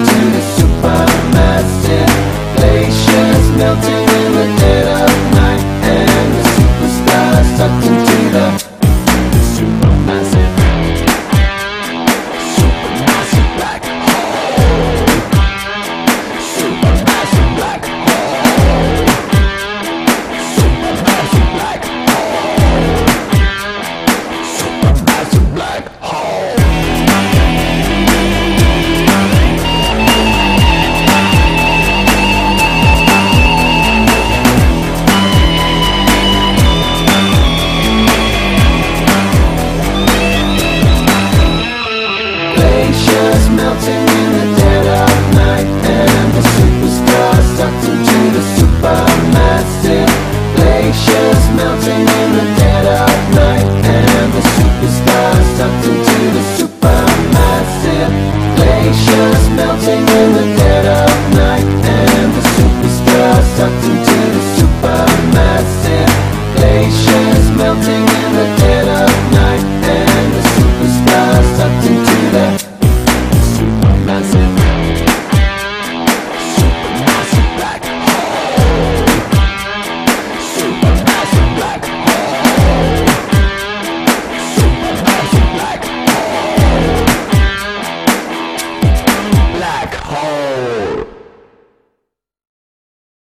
into the supermassive glaciers melting in the dead of night, and the superstars sucked into the supermassive black hole. Supermassive black hole. Supermassive black hole. Supermassive black hole. Glaciers melting in the dead of night, and the superstars sucked into the supermassive glaciers melting in the dead of night, and the superstars sucked into the supermassive glaciers melting in the dead